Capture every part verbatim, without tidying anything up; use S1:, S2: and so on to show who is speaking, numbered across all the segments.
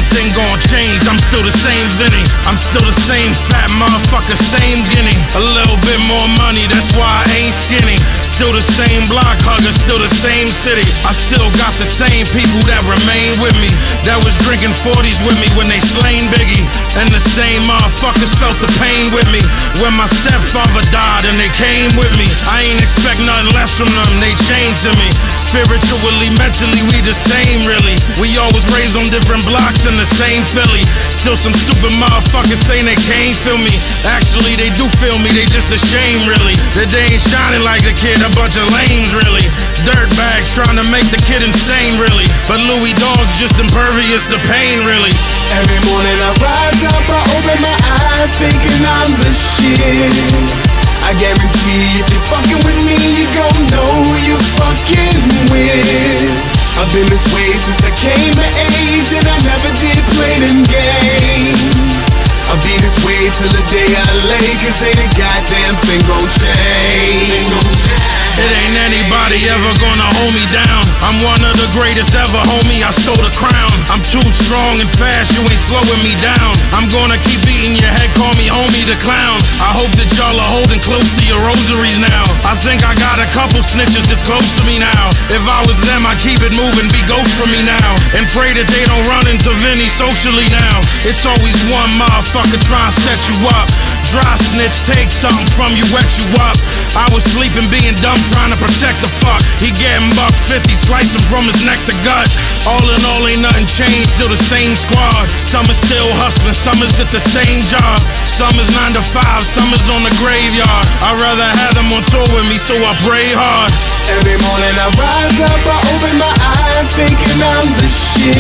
S1: everything gon' change. I'm still the same Vinny, I'm still the same fat motherfucker, same guinea. A little bit more money, that's why I ain't skinny. Still the same block hugger, still the same city. I still got the same people that remain with me, that was drinking forties with me when they slain Biggie. And the same motherfuckers felt the pain with me when my stepfather died and they came with me. I ain't expect nothing less from them, they changed to me. Spiritually, mentally, we the same really. We always raised on different blocks in the same Philly. Still some stupid motherfuckers saying they can't feel me. Actually, they do feel me, they just ashamed really. That they ain't shining like the kid, a bunch of lames really. Dirtbags trying to make the kid insane really. But Louis Dog's just impervious to pain really.
S2: Every morning I rise up, I open my eyes thinking I'm the shit. I guarantee if you're fucking with me, you gon' know who you're fucking with. I've been this way since I came of age, and I never did play them games. I'll be this way till the day I lay, cause ain't a goddamn thing gon' change.
S1: It ain't anybody ever gonna hold me down. I'm one of the greatest ever, homie, I stole the crown. I'm too strong and fast, you ain't slowing me down. I'm gonna keep beating your head, call me homie the clown. I hope that y'all are holding close to your rosaries now. I think I got a couple snitches that's close to me now. If I was them, I'd keep it moving, be ghosts for me now. And pray that they don't run into Vinny socially now. It's always one motherfucker trying to set you up. Dry snitch, take something from you, wet you up. I was sleeping, being dumb, trying to protect the fuck. He getting buck fifty, slicing from his neck to gut. All in all, ain't nothing changed, still the same squad. Some is still hustling, some is at the same job. Some is nine to five, some is on the graveyard. I'd rather have them on tour with me, so I pray hard.
S2: Every morning I rise up, I open my eyes thinking I'm the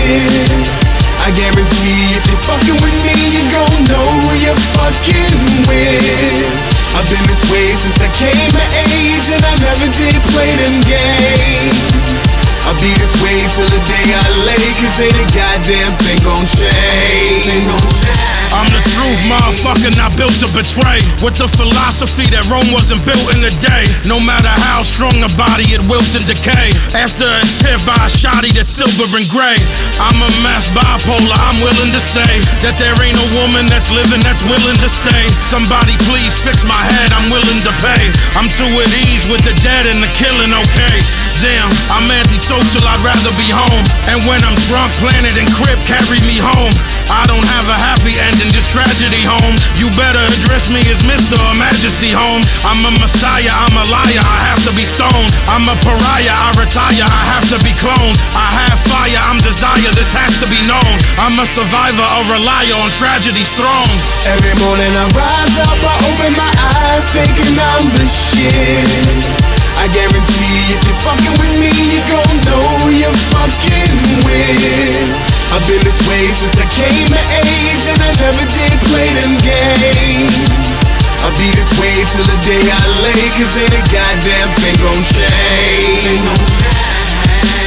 S2: shit. I guarantee if you're fucking with me, you gon' know who you're fucking with. I've been this way since I came of age, and I never did play them games. I'll be this way till the day I lay, cause ain't a goddamn thing gon' change.
S1: I'm the truth, motherfucker, not built to betray. With the philosophy that Rome wasn't built in a day. No matter how strong a body, it wilts and decay. After it's hit by a shotty that's silver and gray. I'm a mass bipolar, I'm willing to say that there ain't a woman that's living that's willing to stay. Somebody please fix my head, I'm willing to pay. I'm too at ease with the dead and the killing, okay. Damn, I'm antisocial, I'd rather be home. And when I'm drunk, Planet and Crib carry me home. I don't have a happy ending, just tragedy, Holmes. You better address me as Mister or Majesty, Holmes. I'm a messiah, I'm a liar, I have to be stoned. I'm a pariah, I retire, I have to be cloned. I have fire, I'm desire, this has to be known. I'm a survivor, a relier on tragedy's throne.
S2: Every morning I rise up, I open my eyes thinking I'm the shit. I guarantee if you're fucking with me, you gon' know who you're fucking with. I've been this way since I came of age, and I never did play them games. I'll be this way till the day I lay, cause ain't a goddamn thing gon' change.